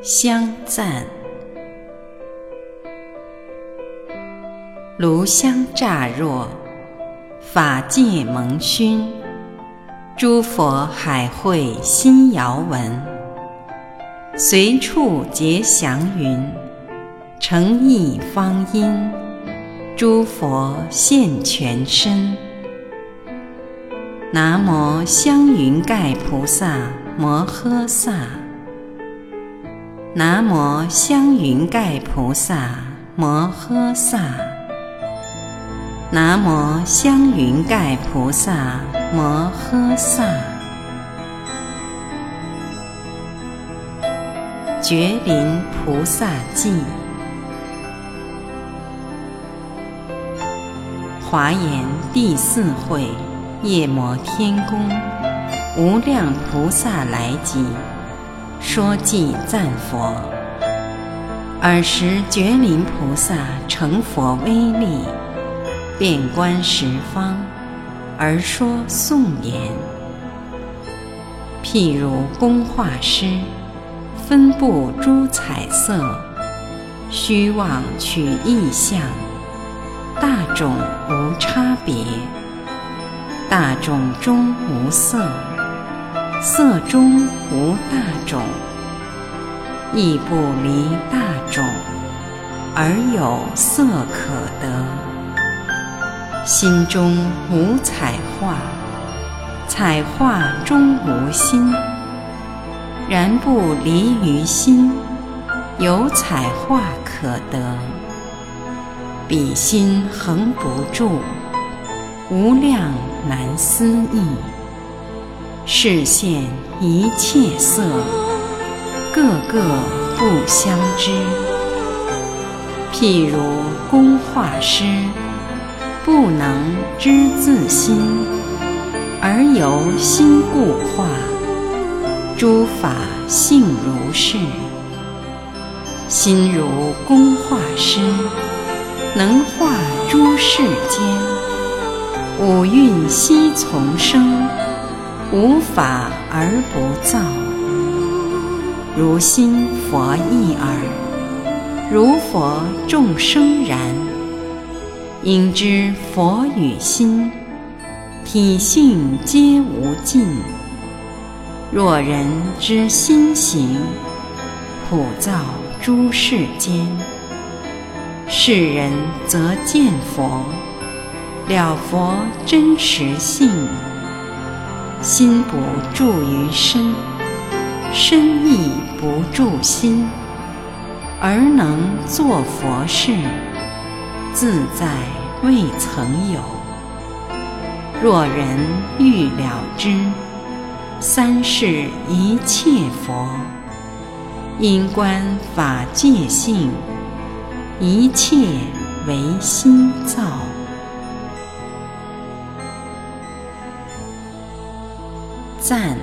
香赞。炉香乍若，法界蒙熏，诸佛海会心遥闻。随处结祥云，诚意方因，诸佛现全身。南无香云盖菩萨摩诃萨。南无香云盖菩萨摩诃萨。南无香云盖菩萨摩诃萨。觉林菩萨记。华严第四会夜摩天宫无量菩萨来集，说偈赞佛。尔时觉林菩萨成佛威力，遍观十方，而说颂言：譬如工画师，分布诸彩色，虚妄取意象，大种无差别，大种中无色，色中无大种，亦不离大种，而有色可得。心中无彩画，彩画中无心，然不离于心，有彩画可得。彼心恒不住，无量难思议，示现一切色，个个不相知。譬如工画师，不能知自心，而由心故画，诸法性如是。心如工画师，能画诸世间，五蕴悉从生，无法而不造。如心佛一耳，如佛众生然。应知佛与心，体性皆无尽。若人知心行，普造诸世间。世人则见佛，了佛真实性。心不住于身，身亦不住心，而能作佛事，自在未曾有。若人欲了知，三世一切佛，因观法界性，一切唯心造。赞。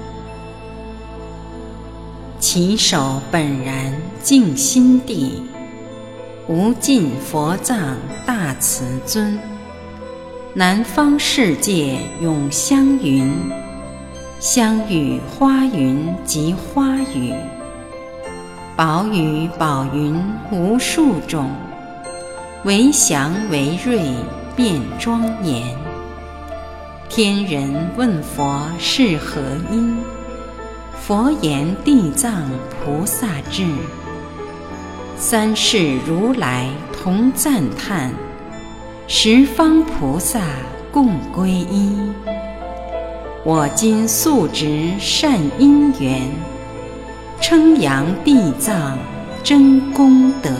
其手本然净心地，无尽佛藏大慈尊。南方世界永香云，香雨花云及花雨，宝雨宝云无数种，为祥为瑞变庄严。天人问佛是何因，佛言地藏菩萨智。三世如来同赞叹，十方菩萨共皈依。我今速植善因缘，称扬地藏真功德。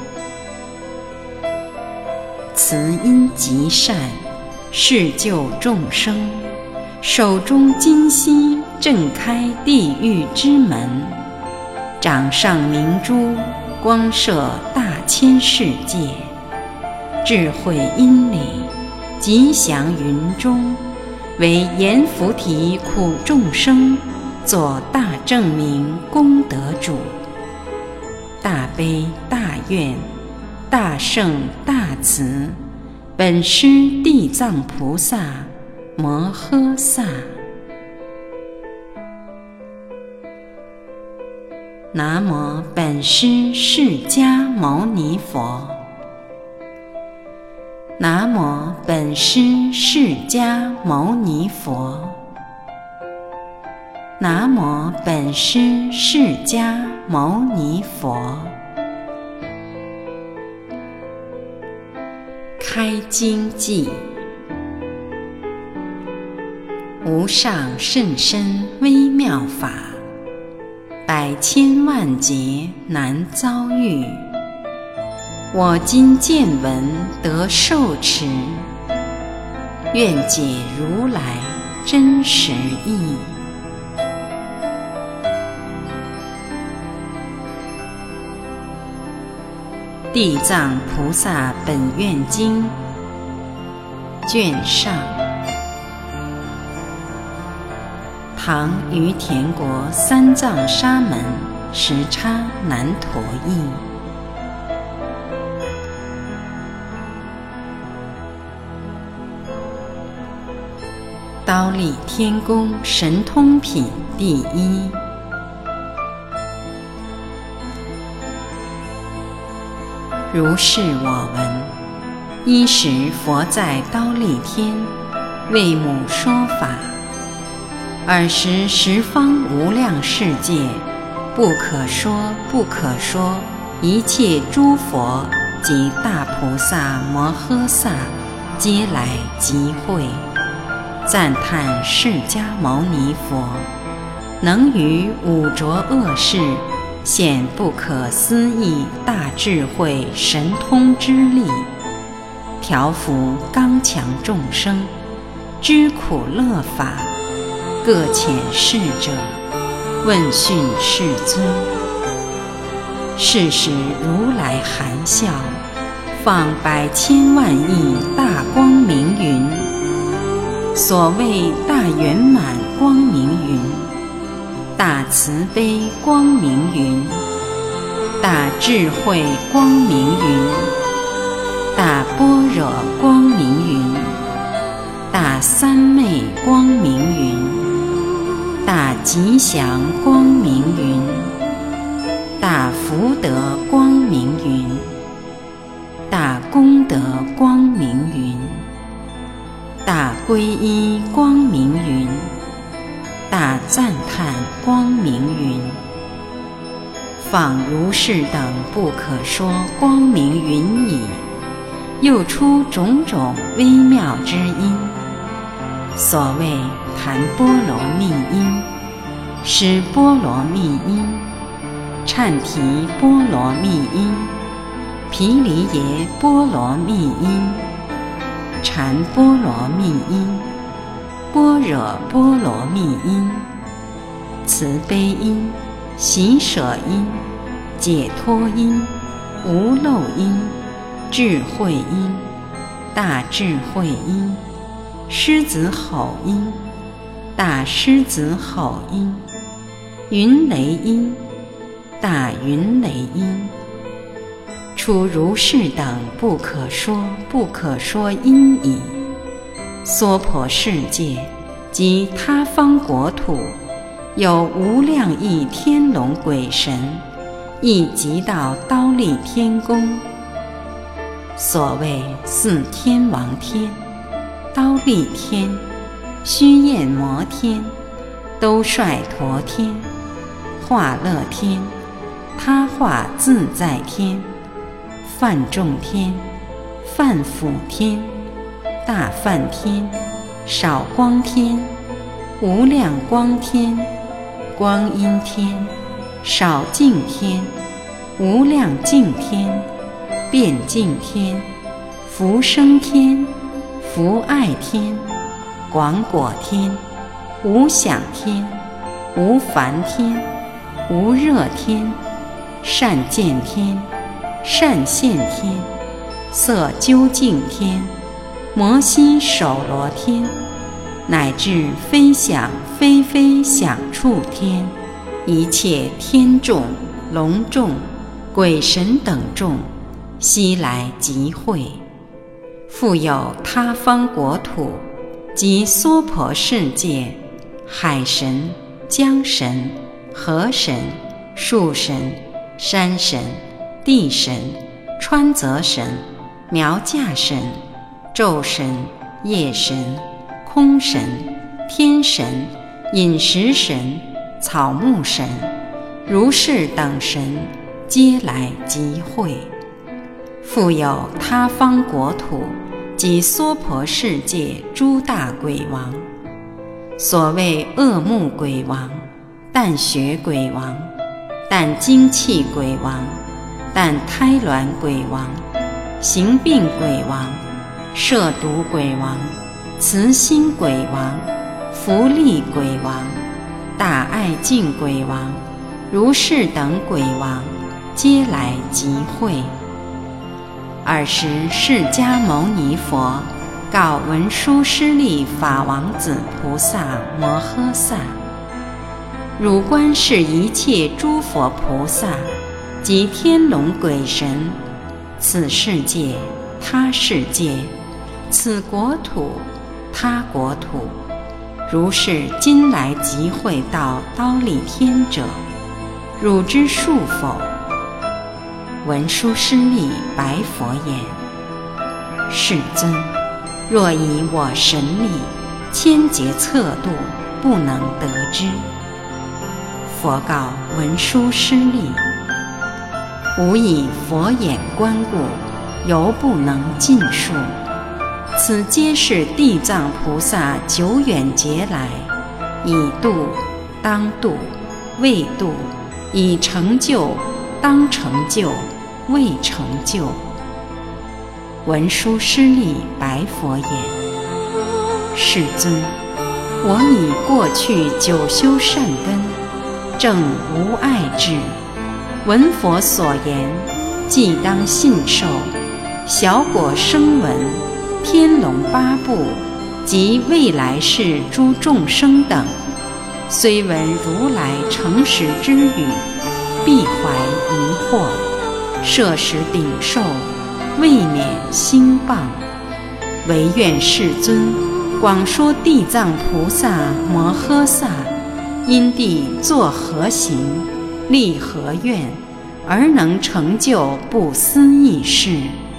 慈因极善，是救众生，手中金犀震开地狱之门，掌上明珠光射大千世界。智慧因理，吉祥云中，为阎浮提苦众生作大正明功德主。大悲大愿大圣大慈，本师地藏菩萨摩诃萨。 南无本师释迦牟尼佛。南无本师释迦牟尼佛。南无本师释迦牟尼佛。开经偈：无上甚深微妙法，百千万劫难遭遇。我今见闻得受持，愿解如来真实义。地藏菩萨本愿经卷上，唐于田国三藏沙门时叉难陀译。忉利天宫神通品第一。如是我闻，一时佛在忉利天为母说法，尔时十方无量世界不可说不可说一切诸佛及大菩萨摩诃萨皆来集会，赞叹释迦牟尼佛能于五浊恶世显不可思议大智慧神通之力，调伏刚强众生知苦乐法，各遣侍者问讯世尊。是时如来含笑，放百千万亿大光明云。所谓大圆满光明云，大慈悲光明云，大智慧光明云，大般若光明云，大三昧光明云，大吉祥光明云，大福德光明云，大功德光明云，大皈依光明云，大赞叹光明云。放如是等不可说光明云已，又出种种微妙之音。所谓檀波罗蜜音、施波罗蜜音、忏提波罗蜜音、毗梨耶波罗蜜音、禅波罗蜜音、般若波罗蜜音、慈悲音、喜舍音、解脱音、无漏音、智慧音、大智慧音、狮子吼音、大狮子吼音、云雷音、大云雷音，出如是等不可说不可说音已。娑婆世界及他方国土，有无量亿天龙鬼神，亦即到忉利天宫。所谓四天王天、忉利天、须焰摩天、兜率陀天、化乐天、他化自在天、梵众天、梵辅天、大梵天、少光天、无量光天、光阴天、少净天、无量净天、遍净天、福生天、福爱天、广果天、无想天、无烦天、无热天、善见天、善现天、色究竟天、摩悉首罗天，乃至非想非非想处天，一切天众、龙众、鬼神等众，悉来集会。复有他方国土及娑婆世界，海神、江神、河神、 树神、山神、地神、川泽神、苗架神、昼神、夜神、空神、天神、饮食神、草木神、如是等神，皆来集会。复有他方国土及娑婆世界诸大鬼王，所谓恶目鬼王、淡血鬼王、淡精气鬼王、淡胎卵鬼王、行病鬼王、摄毒鬼王、慈心鬼王、福利鬼王、大爱敬鬼王、如是等鬼王，皆来集会。尔时释迦牟尼佛告文殊师利法王子菩萨摩诃萨：汝观是一切诸佛菩萨及天龙鬼神，此世界他世界，此国土他国土，如是今来集会到忉利天者，汝知数否？文殊师利白佛言：世尊，若以我神力千劫测度，不能得知。佛告文殊师利：吾以佛眼观故，犹不能尽数。此皆是地藏菩萨久远劫来，已度、当度、未度，已成就、当成就、未成就。文殊师利白佛言：世尊，我以过去久修善根，正无碍智，闻佛所言，既当信受。小果声闻、天龙八部及未来世诸众生等，虽闻如来诚实之语，必怀疑惑，摄食顶受，未免兴谤。唯愿世尊广说地藏菩萨摩诃萨因地作何行，立何愿，而能成就不思议事。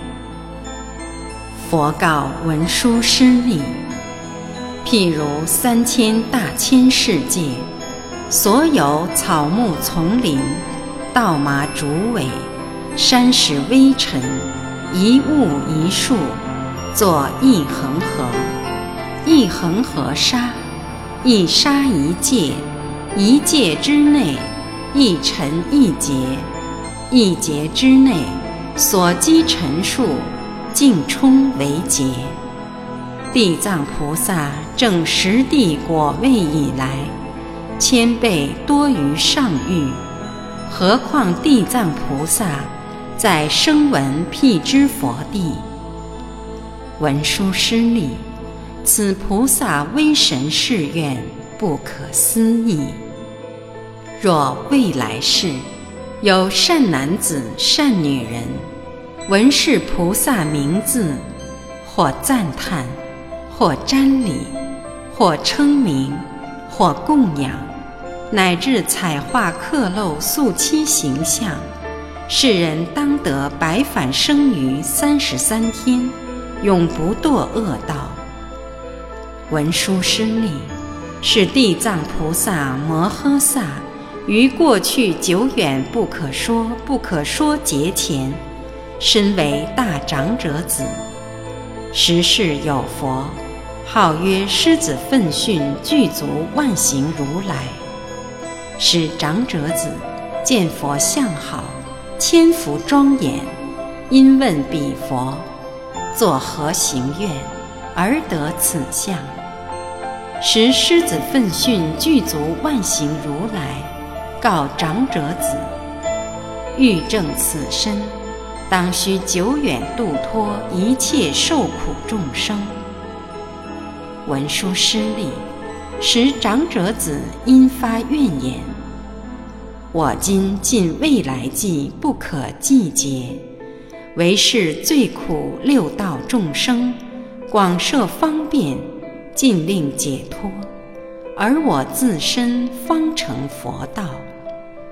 佛告文殊师利：譬如3000大千世界，所有草木丛林、稻麻竹苇、山石微尘，一物一树，作一恒河，一恒河沙，一沙一界，一界之内，一尘一劫，一劫之内，所积尘数，尽充为劫。地藏菩萨证十地果位以来，1000倍多于上欲，何况地藏菩萨在声闻辟支佛地。文殊师利，此菩萨威神誓愿不可思议。若未来世有善男子善女人，闻是菩萨名字，或赞叹，或瞻礼，或称名，或供养，乃至彩画刻镂塑漆形象，世人当得百返生于33天，永不堕恶道。文殊师利，是地藏菩萨摩诃萨于过去久远不可说劫前，身为大长者子，时世有佛，号曰狮子奋迅具足万行如来。使长者子见佛相好，千福庄严，因问彼佛：作何行愿，而得此相？时狮子奋迅具足万行如来告长者子：欲证此身，当须久远度脱一切受苦众生。文殊师利，使长者子因发愿言：我今尽未来际不可计劫，唯是最苦六道众生，广设方便，尽令解脱，而我自身方成佛道。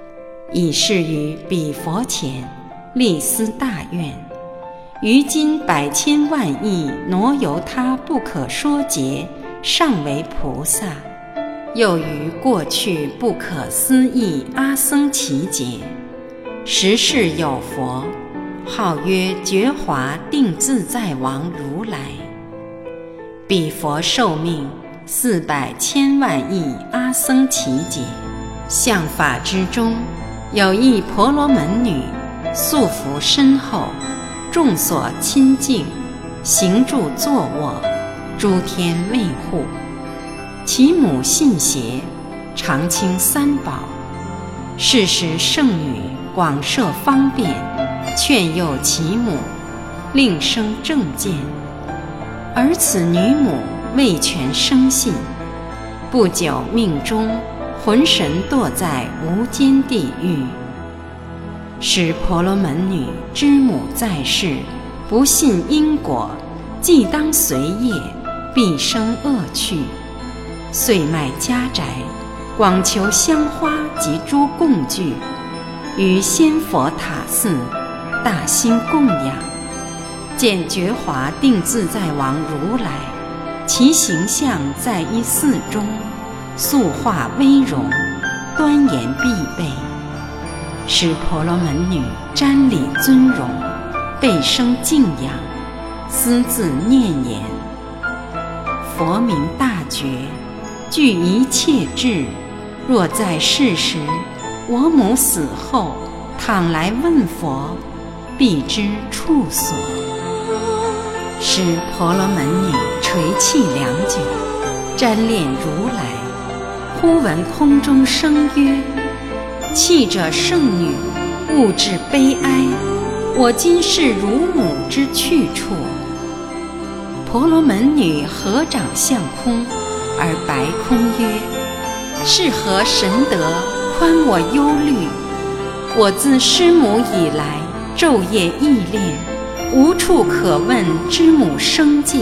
以示于彼佛前，立思大愿：于今百千万亿挪由他不可说劫，尚为菩萨；又于过去不可思议阿僧祇劫，时世有佛，号曰觉华定自在王如来。彼佛寿命400千万亿阿僧祇劫。相法之中，有一婆罗门女，素服深厚，众所亲近，行住坐卧，诸天卫护。其母信邪，常亲三宝。是时圣女广设方便，劝诱其母，令生正见。而此女母未全生信，不久命终，魂神堕在无间地狱。使婆罗门女之母在世，不信因果，既当随业，必生恶趣。遂卖家宅，广求香花及诸供具，于仙佛塔寺大兴供养。见觉华定自在王如来，其形象在一寺中，塑化威容，端严必备，使婆罗门女瞻礼尊荣，倍生敬仰，私自念言：佛名大觉，具一切智。若在世时，我母死后，倘来问佛，必知处所。使婆罗门女垂泣良久，瞻恋如来，忽闻空中声曰：泣者圣女，勿至悲哀，我今是汝母之去处。婆罗门女合掌向空，而白空曰：是何神德，宽我忧虑？我自师母以来，昼夜忆恋，无处可问之母生界。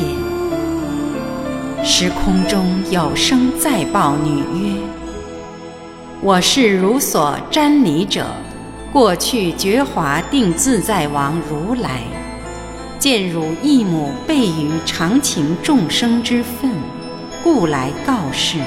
时空中有声再报女曰：我是汝所瞻礼者，过去觉华定自在王如来，见汝一母备于常情众生之分，故来告示。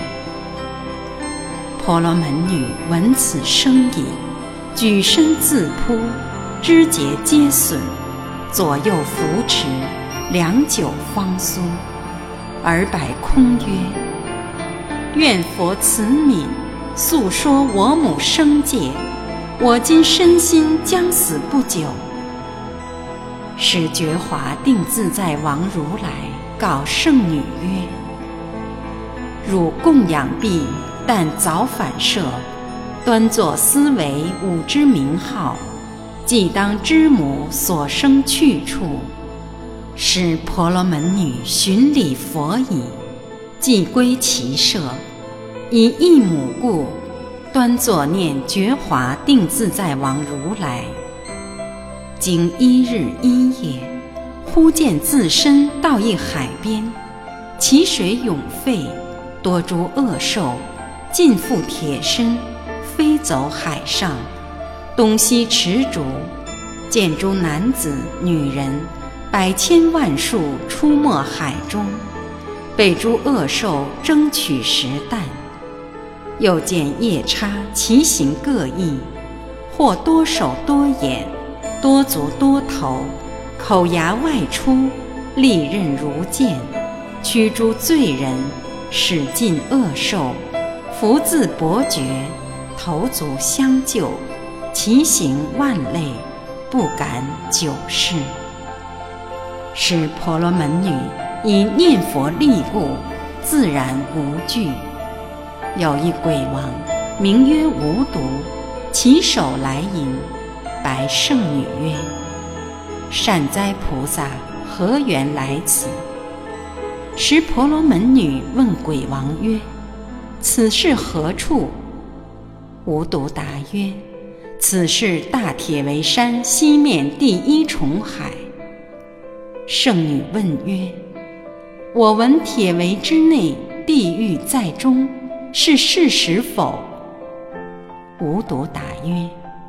婆罗门女闻此声已，举身自扑，肢节皆损，左右扶持，良久方苏，而白空曰：愿佛慈悯，诉说我母生界，我今身心将死不久。使觉华定自在王如来告圣女曰：汝供养毕，但早反射，端坐思维吾之名号，即当知母所生去处。使婆罗门女寻礼佛已，即归其舍，以一母故，端坐念觉华定自在王如来。经1日1夜，忽见自身到一海边，其水涌沸，多诸恶兽尽覆铁身，飞走海上，东西驰逐，见诸男子女人百千万数出没海中，被诸恶兽争取食啖。又见夜叉其形各异，或多手多眼，多足多头，口牙外出，利刃如剑，驱诸罪人，使尽恶兽，福自伯爵，头足相救，其形万类，不敢久视。使婆罗门女以念佛力故，自然无惧。有一鬼王，名曰无毒，起手来迎，白圣女曰：善哉菩萨，何缘来此？时婆罗门女问鬼王曰：此是何处？无毒答曰：此是大铁围山西面第一重海。圣女问曰：我闻铁围之内，地狱在中，是事实否？无毒答曰：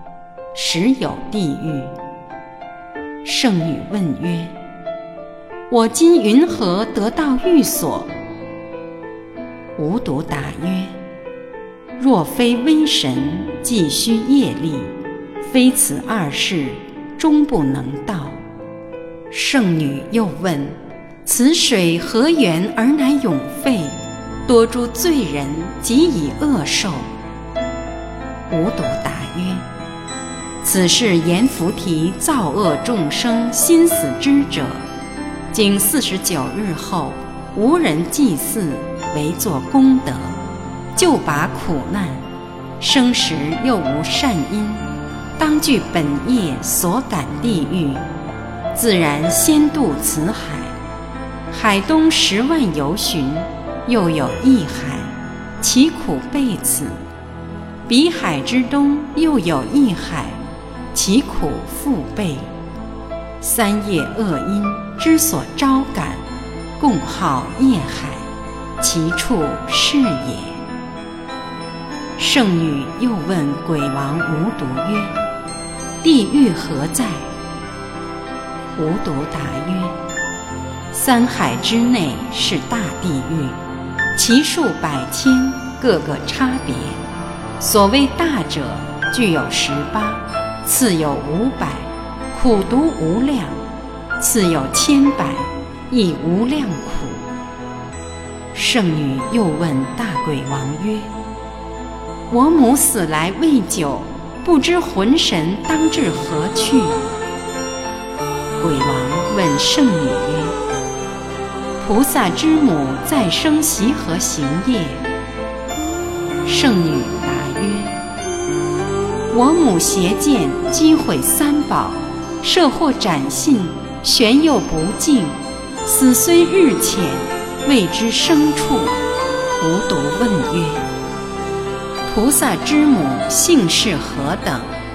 实有地狱。圣女问曰：我今云何得到寓所？无毒答曰：若非微神，既须业力，非此二事，终不能到。圣女又问：此水何源而乃永沸？多诸罪人即以恶受。无毒答曰：此是阎浮提造恶众生心死之者，经49日后，无人祭祀，为作功德，就拔苦难，生时又无善因，当据本业所感地狱，自然先渡此海。海东10万由旬，又有一海，其苦备此。彼海之东又有一海，其苦复备。三业恶因之所招感，共号业海，其处是也。圣女又问鬼王无毒曰：地狱何在？无毒答曰：三海之内是大地狱，其数百千，各个差别。所谓大者，具有18，次有500，苦毒无量；次有100，亦无量苦。圣女又问大鬼王曰：我母死来未久，不知魂神当至何去？鬼王问圣女曰：菩萨之母再生习何行业？圣女答曰：我母邪见击毁3宝，设惑斩信，玄又不敬，死虽日浅，未知生处。无毒问曰：菩萨之母姓氏何等？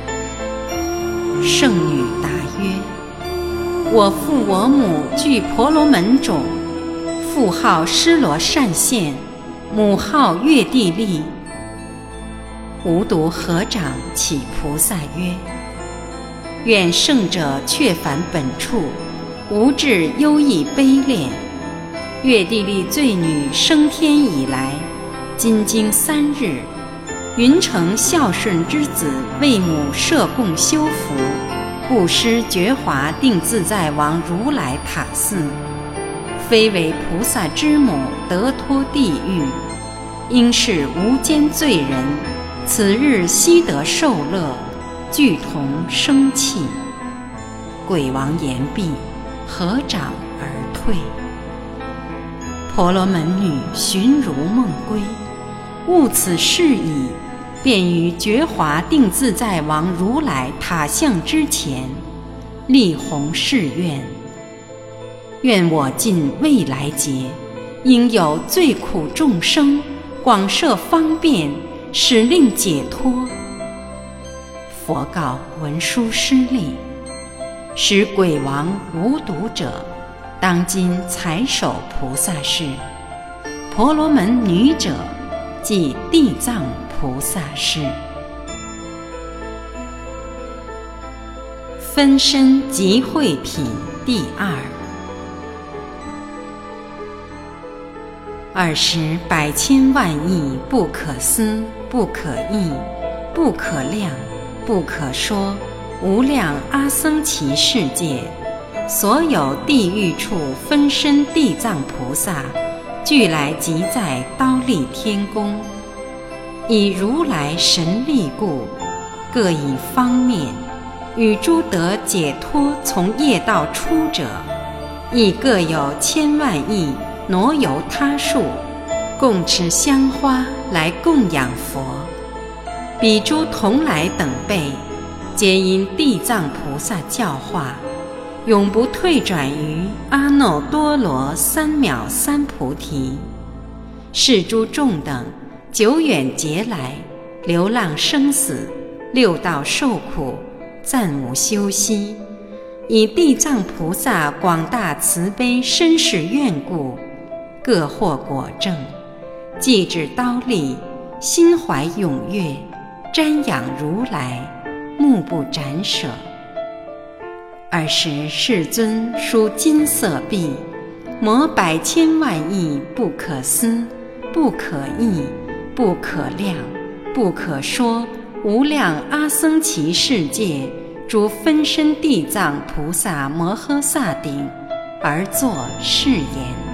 圣女答曰：我父我母具婆罗门种，父号尸罗善现，母号月地利。无毒合掌启菩萨曰：愿圣者却返本处，无至忧异悲恋。月地利罪女升天以来，今经3日，云成孝顺之子为母设供修福，布施觉华定自在王如来塔寺，非为菩萨之母得脱地狱，应是无间罪人，此日悉得受乐，俱同生气。鬼王言毕，合掌而退。婆罗门女寻如梦归，悟此事矣，便于觉华定自在王如来塔像之前，立弘誓愿：愿我尽未来劫，应有最苦众生，广设方便，使令解脱。佛告文殊师利：使鬼王无毒者，当今才守菩萨事；婆罗门女者，即地藏菩萨事。分身集会品第2。20百千万亿不可思不可议不可量不可说无量阿僧祇世界，所有地狱处分身地藏菩萨，俱来集在忉利天宫，以如来神力故，各以方面，与诸得解脱从业道出者，亦各有千万亿挪由他树，共持香花来供养佛。彼诸同来等辈，皆因地藏菩萨教化，永不退转于阿耨多罗三藐三菩提。是诸众等久远劫来，流浪生死，六道受苦，暂无休息，以地藏菩萨广大慈悲身世愿故，各获果证，既至忉利，心怀踊跃，瞻仰如来， 目不展舍。尔时世尊书金色壁，摩百千万亿不可思、不可议、不可量、不可说无量阿僧祇世界诸分身地藏菩萨摩诃萨顶，而作是言：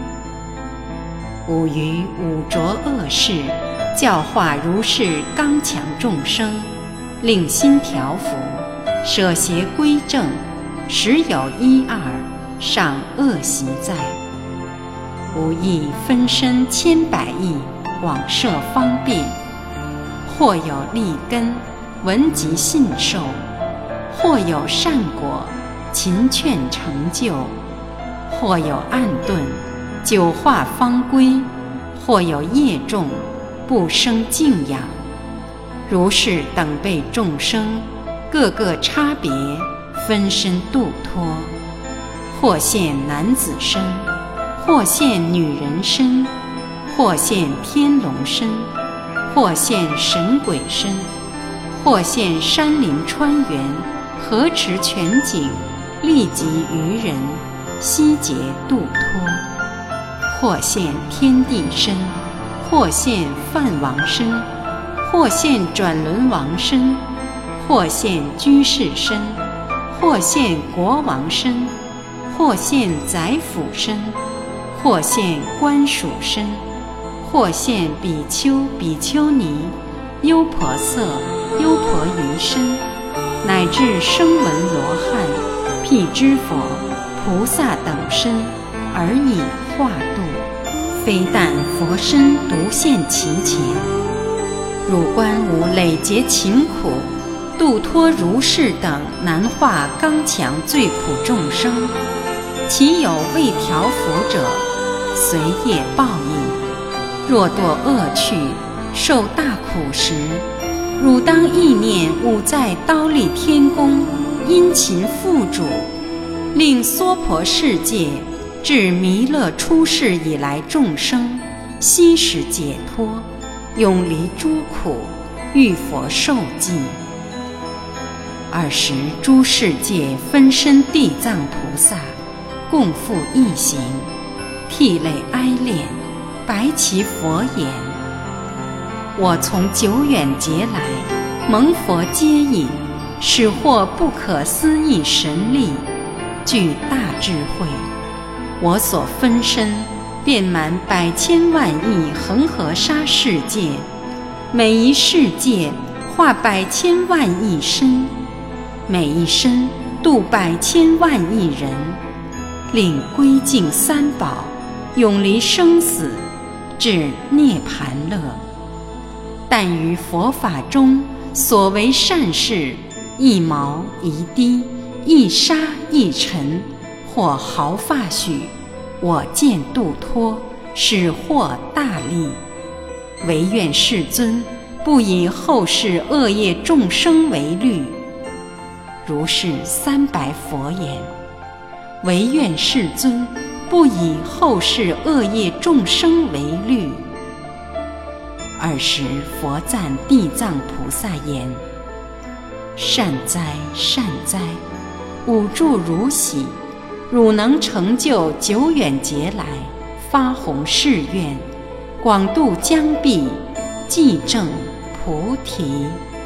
吾于五浊恶世，教化如是刚强众生，令心调伏，舍邪归正，时有一二，尚恶习在。吾亦分身千百亿，广设方便，或有利根，闻集信受；或有善果，勤劝成就；或有暗顿，久化方归；或有业重，不生敬仰。如是等辈众生，各个差别，分身度脱，或现男子身，或现女人身，或现天龙身，或现神鬼身，或现山林川原、河池泉井，利及于人，悉皆度脱；或现天地身，或现梵王身，或现转轮王身，或现居士身，或现国王身，或现宰辅身，或现官属身，或现比丘、比丘尼、优婆塞、优婆夷身，乃至声闻罗汉、辟支佛、菩萨等身，而以化度。非但佛身独现其前，汝观吾累劫勤苦，度脱如是等难化刚强最苦众生，其有未调伏者，随业报应。若堕恶趣，受大苦时，汝当意念吾在忉利天宫，殷勤付主，令娑婆世界至弥勒出世以来众生悉时解脱，永离诸苦，遇佛受记。尔时诸世界分身地藏菩萨，共复一行，涕泪哀恋，白其佛言：我从久远劫来，蒙佛接引，使获不可思议神力，具大智慧。我所分身，遍满百千万亿恒河沙世界，每一世界化百千万亿身，每一身度百千万亿人，令归敬三宝，永离生死，至涅槃乐。但于佛法中所为善事，一毛一滴，一沙一尘，或毫发许，我见度脱，使获大利。唯愿世尊不以后世恶业众生为虑。如是300佛言：唯愿世尊不以后世恶业众生为虑。尔时佛赞地藏菩萨言：善哉善哉，吾祝汝喜，汝能成就久远劫来发弘誓愿，广度疆壁，寂证菩提。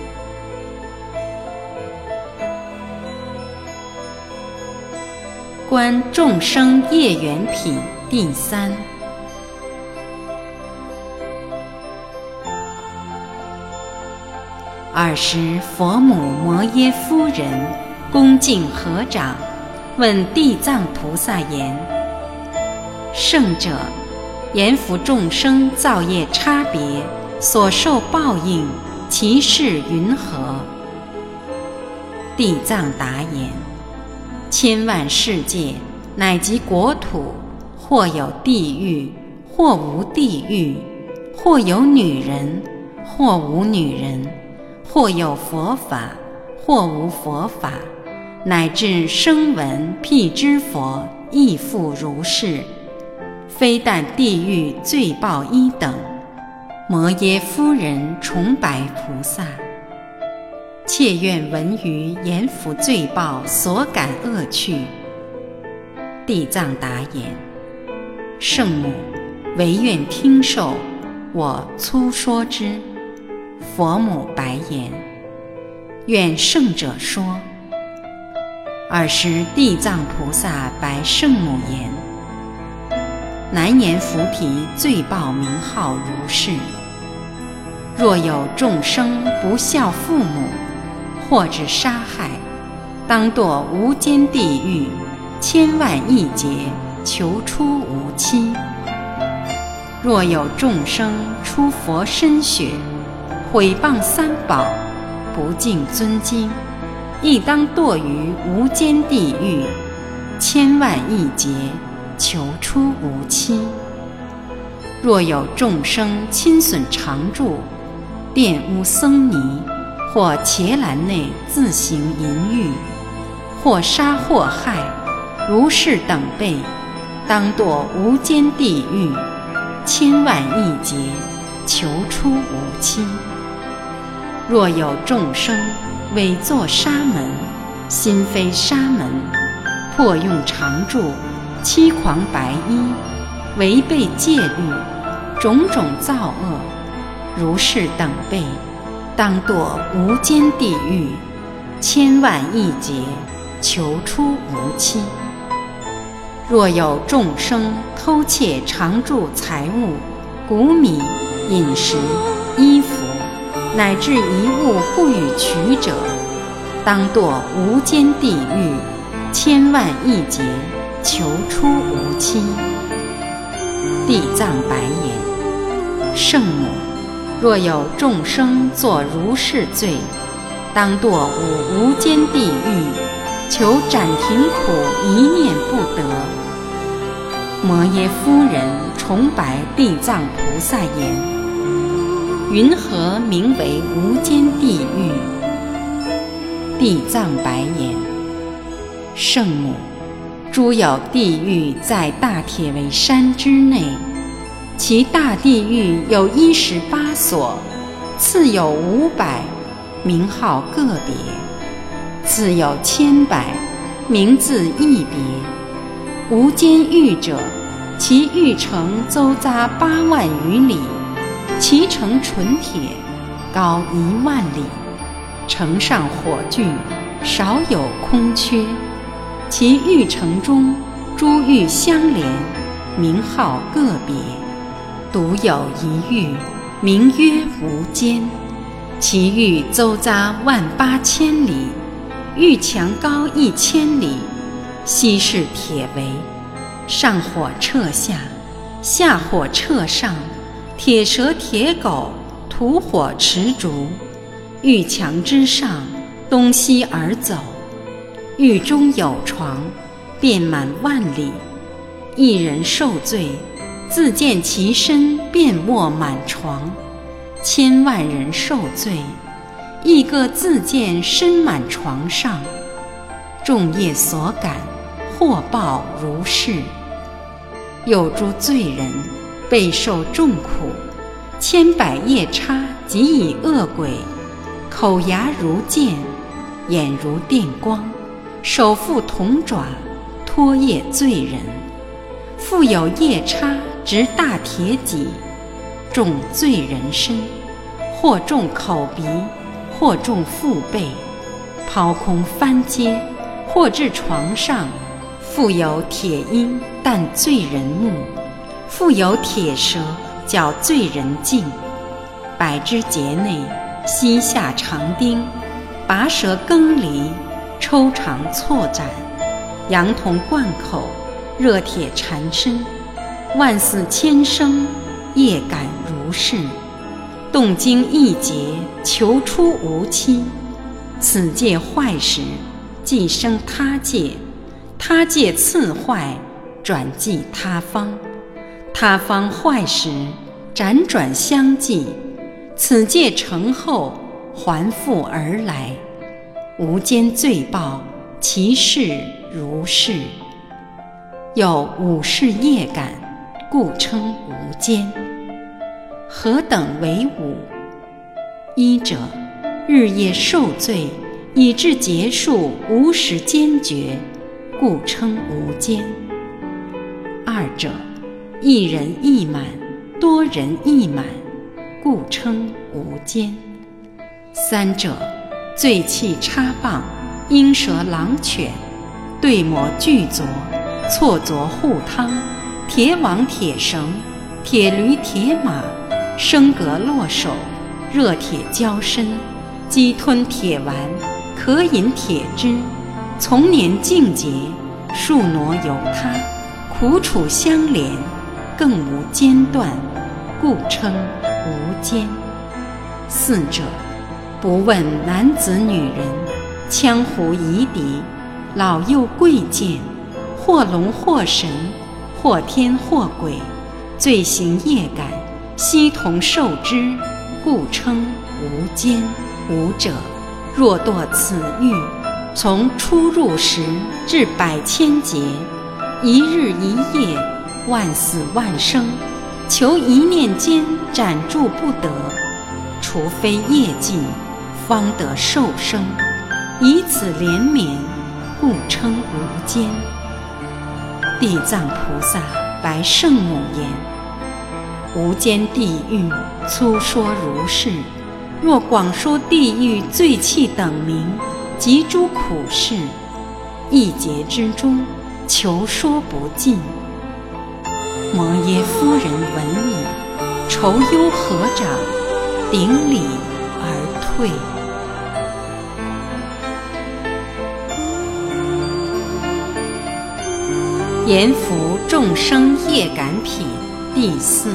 观众生业缘品第3。尔时佛母摩耶夫人恭敬合掌，问地藏菩萨言：圣者，阎浮众生造业差别，所受报应，其事云何？地藏答言：千万世界乃及国土，或有地狱，或无地狱；或有女人，或无女人；或有佛法，或无佛法，乃至声闻辟支佛亦复如是。非但地狱罪报一等。摩耶夫人重白菩萨： 切愿闻于阎浮罪报所感恶趣。地藏答言：圣母，唯愿听受，我粗说之。佛母白言：愿圣者说。尔时地藏菩萨白圣母言：南阎浮提罪报名号如是。若有众生不孝父母，或致杀害，当堕无间地狱千万亿劫，求出无期。若有众生出佛身血，毁谤三宝，不敬尊经，亦当堕于无间地狱千万亿劫，求出无期。若有众生亲损常住，玷污僧尼，或伽蓝内自行淫欲，或杀或害，如是等辈，当堕无间地狱千万亿劫，求出无期。若有众生伪作沙门，心非沙门，破用常住，欺诳白衣，违背戒律，种种造恶，如是等辈，当堕无间地狱千万亿劫，求出无期。若有众生偷窃常住财物，谷米、饮食、衣服，乃至一物不与取者，当堕无间地狱千万亿劫，求出无期。地藏白言：圣母，若有众生作如是罪，当堕无间地狱，求斩停苦，一念不得。摩耶夫人重白地藏菩萨言：云何名为无间地狱？地藏白言：圣母，诸有地狱在大铁围山之内，其大地狱有18所，次有500，名号个别；次有10000，名字异别。无间狱者，其狱城周匝8万余里，其城纯铁，高1万里，城上火炬，少有空缺。其狱城中诸狱相连，名号个别，独有一狱，名曰无间。其狱周匝18000里，狱墙高1000里，悉是铁围，上火彻下，下火彻上，铁蛇铁狗，土火持烛。狱墙之上，东西而走。狱中有床，遍满万里。一人受罪，自见其身遍卧满床；1,000万人受罪，亦各自见身满床上。众业所感，祸报如是。有诸罪人，备受众苦，千百夜叉及以恶鬼，口牙如剑，眼如电光，手负铜爪，拖曳罪人。复有夜叉执大铁戟，中罪人身，或中口鼻，或中腹背，抛空翻阶，或至床上。复有铁鹰啖罪人目，复有铁蛇绞罪人颈。百枝节内膝下长钉，拔舌更离，抽肠错斩，羊铜贯口，热铁缠身，万死千生，业感如是。动经一劫，求出无期。此界坏时，即生他界，他界次坏，转继他方。他方坏时，辗转相继，此界成后，还复而来。无间罪报，其事如是。有5世业感，故称无间。何等为5？一者， 日夜受罪，以致结束无始坚决，故称无间。二者，一人一满，多人一满，故称无间。三者，醉气插棒，鹰蛇狼犬，对抹巨凿，错凿护汤，铁网铁绳，铁驴铁马，升格落手，热铁交身，鸡吞铁丸，渴饮铁汁，从年尽节，数挪由他，苦楚相连，更无间断，故称无间。四者，不问男子女人，羌胡夷狄，老幼贵贱，或龙或神，或天或鬼，罪行业感，悉同受之，故称无间。无者，若堕此狱，从出入时至百千劫，一日一夜，万死万生，求一念间暂住不得，除非业尽，方得受生，以此连绵，故称无间。地藏菩萨白圣母言：无间地狱粗说如是，若广说地狱罪气等名及诸苦事，一劫之中，求说不尽。摩耶夫人闻已，愁忧合掌，顶礼而退。阎浮众生业感品第四。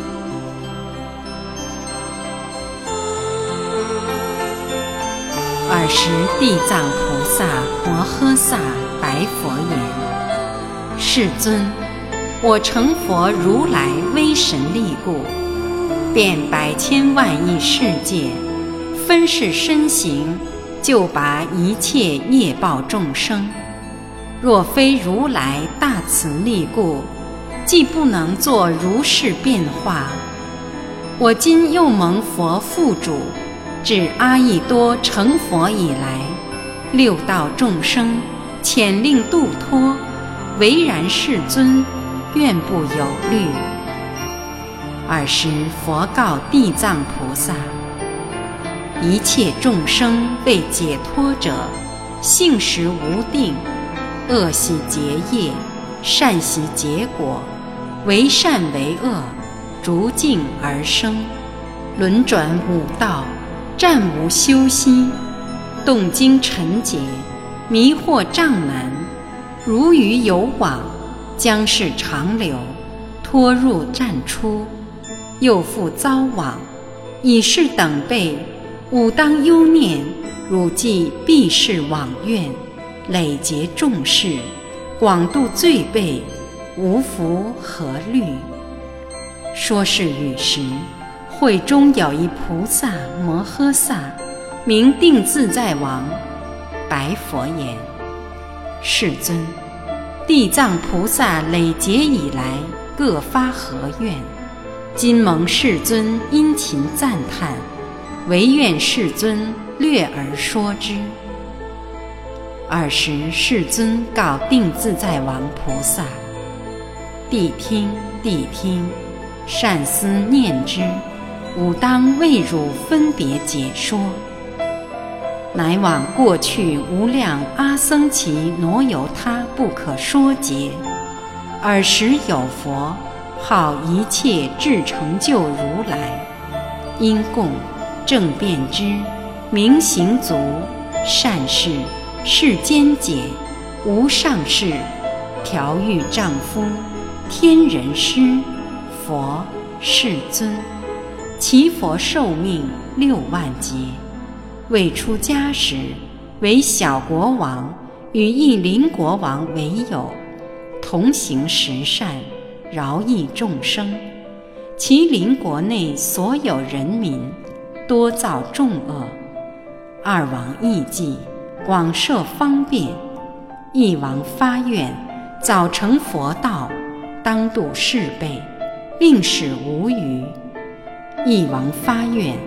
尔时地藏菩萨摩诃萨白佛言：世尊，我成佛如来威神力故，遍百千万亿世界，分世身形，救拔一切业报众生。若非如来大慈力故，既不能作如是变化。我今又蒙佛父主，至阿逸多成佛以来，六道众生，遣令度脱，唯然世尊，愿不有虑。尔时佛告地藏菩萨：一切众生未解脱者，性实无定，恶习结业，善习结果，为善为恶，逐境而生，轮转五道，暂无休息，动经尘劫，迷惑障难，如鱼有网，将是长流，脱入暂出，又复遭网，以是等辈，吾当忧念，汝既必是往愿，累劫众事，广度罪辈，无福何虑。说是语时，会中有一菩萨摩诃萨，名定自在王，白佛言：世尊，地藏菩萨累劫以来，各发何愿？今蒙世尊殷勤赞叹，唯愿世尊略而说之。尔时世尊告定自在王菩萨：谛听，谛听，善思念之，吾当为汝分别解说。乃往过去无量阿僧祇挪由他不可说劫，尔时有佛，号一切智成就如来，因供正遍知，明行足，善事，世间解，无上士，调御丈夫，天人师，佛世尊。其佛寿命6万劫，未出家时，为小国王，与一邻国王为友，同行十善，饶益众生。其邻国内所有人民，多造众恶。二王义济，广设方便。一王发愿，早成佛道，当度世辈，令使无余。一王发愿，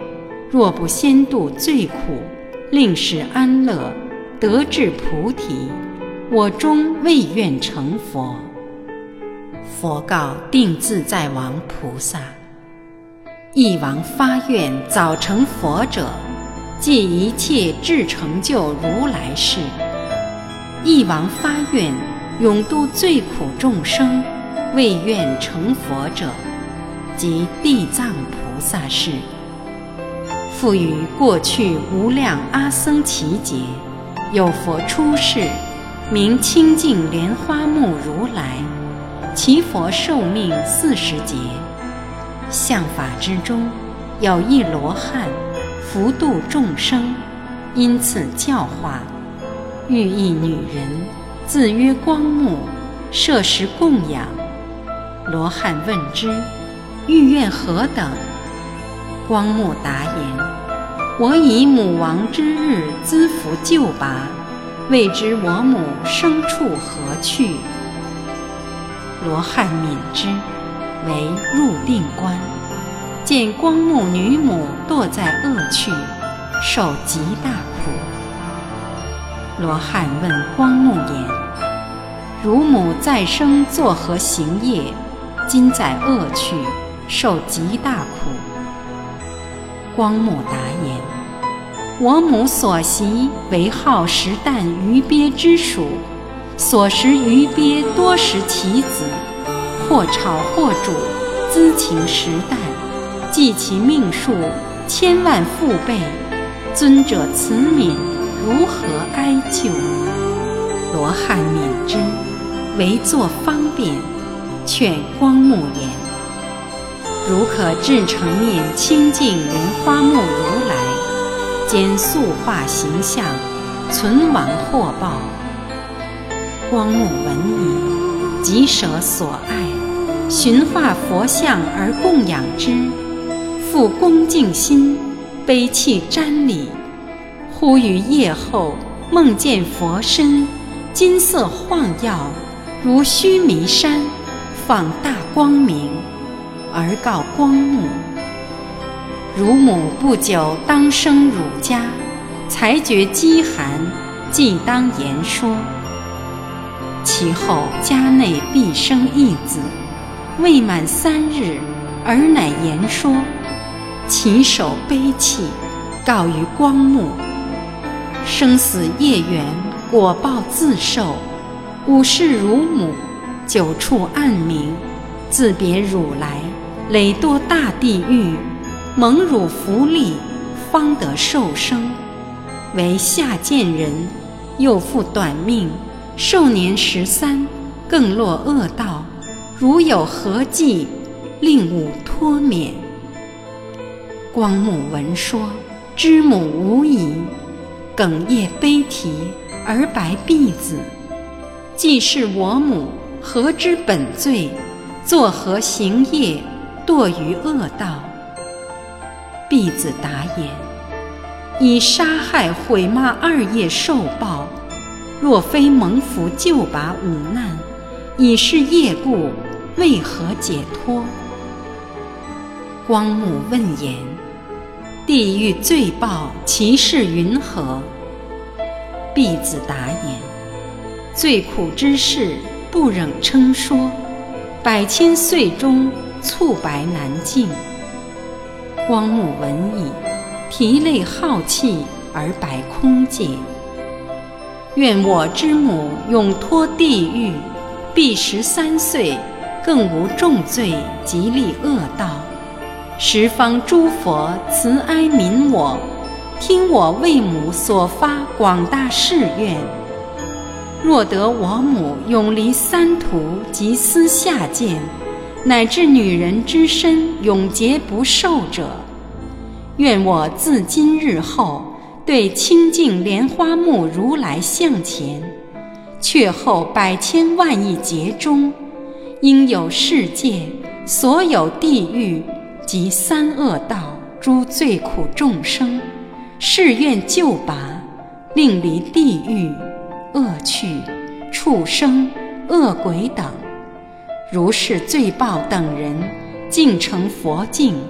若不先度罪苦，令使安乐，得至菩提，我终未愿成佛。佛告定自在王菩萨：一王发愿早成佛者，借一切至成就如来事；一王发愿永度最苦众生，未愿成佛者，即地藏菩萨事。复于过去无量阿僧祇劫，有佛出世，名清净莲花目如来，其佛寿命40劫。相法之中，有一罗汉，福度众生，因此教化。欲一女人，自曰光目，设食供养。罗汉问之，欲愿何等？光目答言：我以母亡之日资福救拔，未知我母生处何去。罗汉悯之，为入定观，见光目女母堕在恶趣，受极大苦。罗汉问光目言：汝母再生作何行业，今在恶趣，受极大苦？光目答言：我母所习为好食啖鱼鳖之属，所食鱼鳖多食其子，或炒或煮，滋其食啖，计其命数1000万复倍，尊者慈悯，如何哀救？罗汉悯之，为作方便，劝光目言：如可至诚念清净莲花目如来，兼塑化形象，存亡获报。光目闻已，即舍所爱，寻化佛像而供养之，复恭敬心，悲泣瞻礼。忽于夜后梦见佛身，金色晃耀，如须弥山，放大光明，而告光目：汝母不久当生汝家，才觉饥寒，即当言说。其后家内必生一子，未满3日，儿乃言说，其手悲泣，告于光目：生死业缘，果报自受。吾是汝母，久处暗冥，自别汝来，累堕大地狱，蒙汝福利，方得受生。为下贱人，又复短命，寿年13，更落恶道。如有何计，令吾脱免。光目闻说，知母无疑，哽咽悲啼，而白婢子：既是我母，何知本罪？作何行业，堕于恶道？婢子答言：以杀害毁骂2业受报，若非蒙福救拔五难，已是业故，为何解脱？光目问言：地狱罪报，其事云何？婢子答言：最苦之事，不忍称说，100千岁中，促白难尽。光目闻已，涕泪浩气，而白空界：愿我之母永脱地狱，必13岁，更无重罪，即立恶道。十方诸佛慈哀悯我，听我为母所发广大誓愿。若得我母永离三途及私下贱，乃至女人之身永劫不受者，愿我自今日后对清净莲花目如来向前，却后100千万亿劫中，应有世界所有地狱及三恶道诸最苦众生，誓愿救拔，令离地狱、恶趣、畜生、恶鬼等。如是罪报等人，尽成佛境，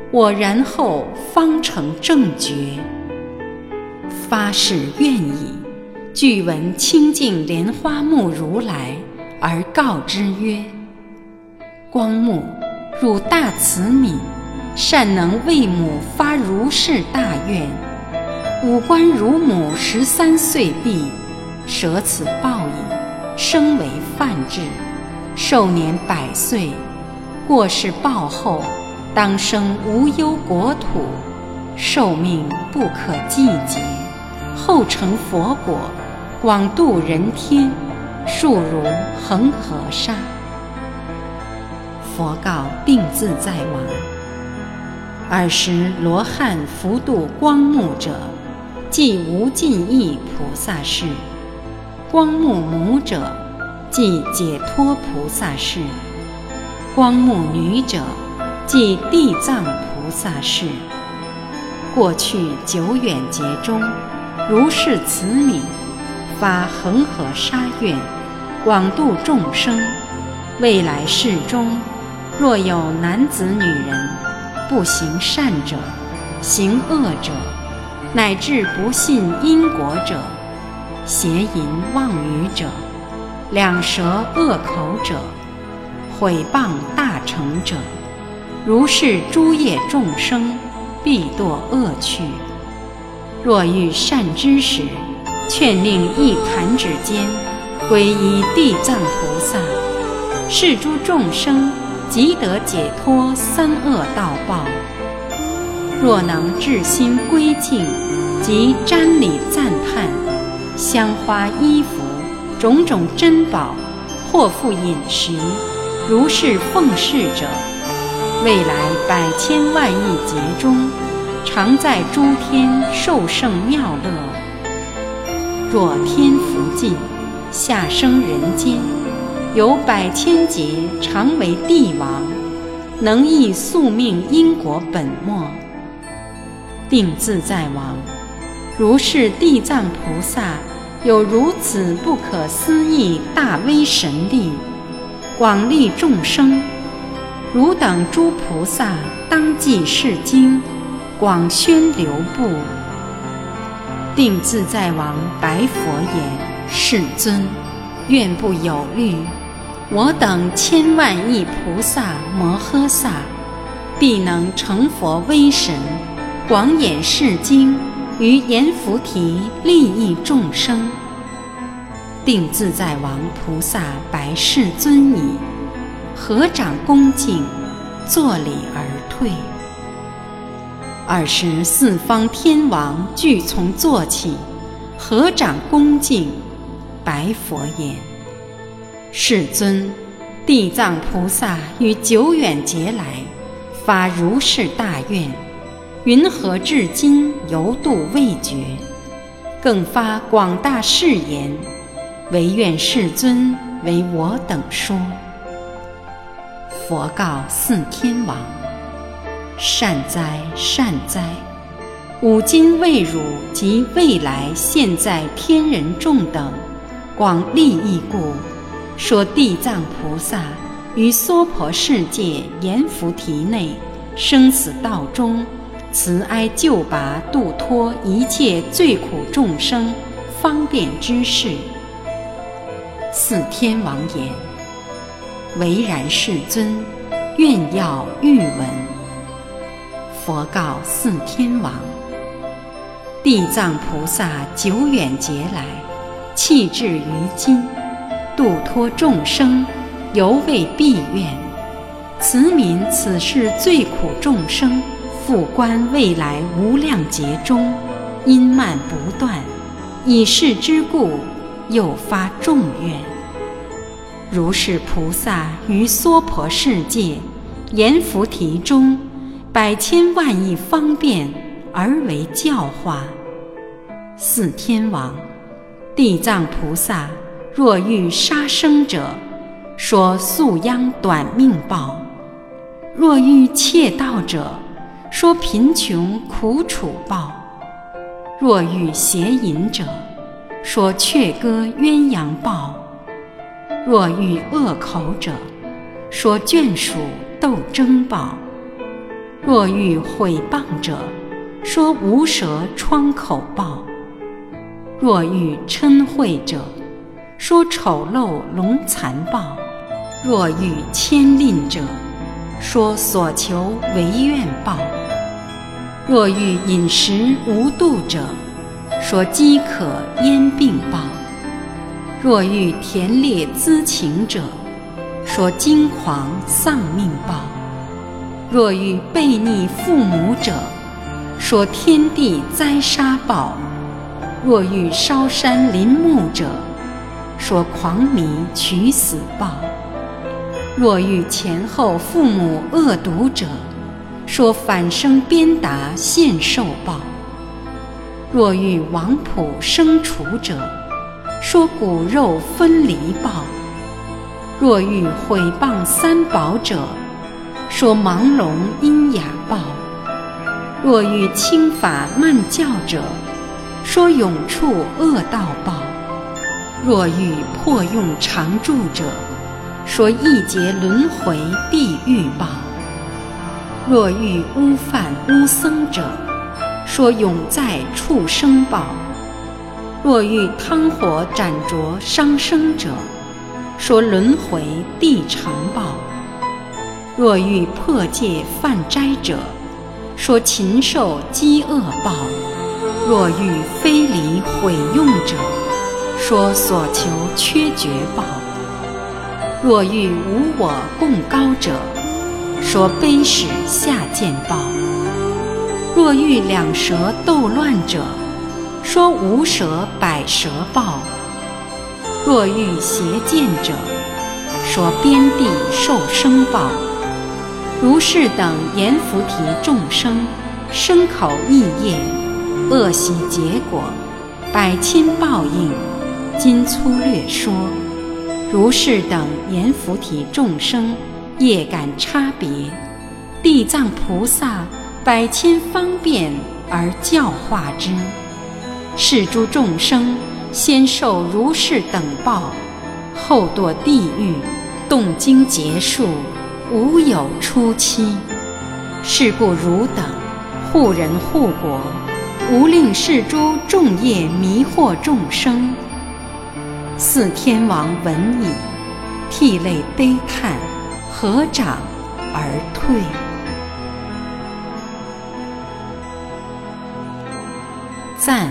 我然后方成正觉。发誓愿矣，具闻清净莲花目如来，而告之曰：光目，汝大慈悯，善能为母发如是大愿。五官如母13岁毕，舍此报矣，生为梵志，寿年100岁，过世报后，当生无忧国土，寿命不可计劫，后成佛果，广度人天，数如恒河沙。佛告定自在王：尔时罗汉福度光目者，即无尽意菩萨事；光目母者，即解脱菩萨事；光目女者，即地藏菩萨事。过去久远劫中，如是慈悯，发恒河沙愿，广度众生。未来世中，若有男子女人，不行善者，行恶者，乃至不信因果者，邪淫妄语者，两舌恶口者，毁谤大乘者，如是诸业众生，必堕恶趣。若遇善知识，劝令一弹指间，皈依地藏菩萨，是诸众生即得解脱三恶道报。若能至心归敬，即瞻礼赞叹，香花衣服种种珍宝，或复饮食，如是奉事者，未来100千万亿劫中，常在诸天受胜妙乐。若天福尽，下生人间，有100千劫常为帝王，能益宿命因果本末。定自在王：如是地藏菩萨有如此不可思议大威神力，广利众生，汝等诸菩萨当记是经，广宣流布。定自在王白佛言：世尊，愿不有虑，我等千万亿菩萨摩诃萨，必能成佛威神，广演是经，于阎浮提利益众生。定自在王菩萨白世尊已，合掌恭敬，作礼而退。尔时四方天王俱从坐起，合掌恭敬，白佛言：世尊，地藏菩萨于久远劫来发如是大愿，云何至今犹度未决？更发广大誓言，唯愿世尊为我等说。佛告四天王：善哉善哉，吾今为汝及未来现在天人众等广利益故，说地藏菩萨于娑婆世界阎浮提内生死道中，慈哀救拔度脱一切罪苦众生方便之事。四天王言：唯然世尊，愿要欲闻。佛告四天王：地藏菩萨久远劫来，弃至于今，度脱众生，犹未毕愿。慈悯此世最苦众生，复观未来无量劫中，因慢不断，以是之故，又发众愿。如是菩萨于娑婆世界阎浮提中，100千万亿方便而为教化。四天王：地藏菩萨若欲杀生者，说宿殃短命报；若欲窃盗者，说贫穷苦楚报；若欲邪淫者，说雀歌鸳鸯报；若欲恶口者，说眷属斗争报； 若遇毁谤者，说无舌疮口暴；若遇嗔恚者，说丑陋龙残暴；若遇牵吝者，说所求为愿报；若遇饮食无度者，说饥渴咽病报；若遇田猎资情者，说惊狂丧命报；若遇悖逆父母者，说天地灾杀报；若遇烧山林木者，说狂迷取死报；若遇前后父母恶毒者，说反生鞭打现受报；若遇亡仆生除者，说骨肉分离报；若遇毁谤三宝者，说盲聋阴哑报；若遇轻法慢教者，说永处恶道报；若遇破用常住者，说一劫轮回地狱报；若遇污犯污僧者，说永在畜生报；若遇汤火斩灼伤生者，说轮回地肠报；若遇破戒犯斋者，说禽兽饥饿报；若遇非礼毁用者，说所求缺绝报；若遇无我共高者，说卑使下贱报；若遇两舌斗乱者，说无舌百舌报；若遇邪见者，说边地受生报。如是等阎浮提众生，身口意业，恶习结果，百千报应，今粗略说。如是等阎浮提众生，业感差别，地藏菩萨百千方便而教化之。是诸众生先受如是等报，后堕地狱，动经结束，无有出期。是故汝等护人护国，无令是诸众业迷惑众生。四天王闻已，涕泪悲叹，合掌而退。赞。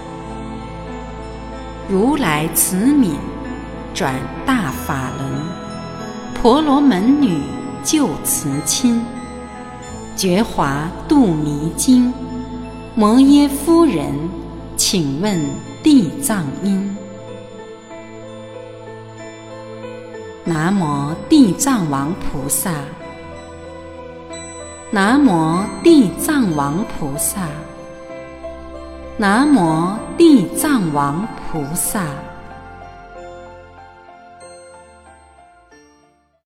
如来慈悯，转大法轮，婆罗门女救慈亲，觉华度迷经，摩耶夫人请问地藏因。南无地藏王菩萨，南无地藏王菩萨，南无地藏王菩萨。